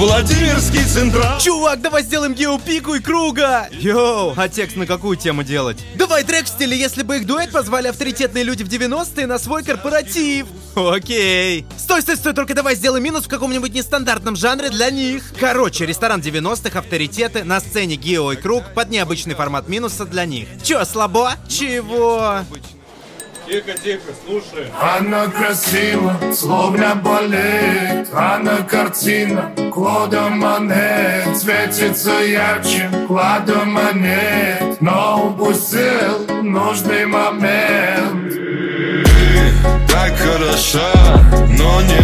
Владимирский Централ. Чувак, давай сделаем геопику и круга. Йоу, а текст на какую тему делать? Давай трек в стиле «Если бы их дуэт позвали авторитетные люди в 90-е на свой корпоратив». Окей. Стой, только давай сделаем минус в каком-нибудь нестандартном жанре для них. Короче, ресторан 90-х, авторитеты, на сцене Гео и Круг под необычный формат минуса для них. Чё, слабо? Чего? Тихо, слушай. Она красива, словно балет. Она картина, Клода Моне. Светится ярче, Клода Монет. Но упустил нужный момент. Ты так хороша, но не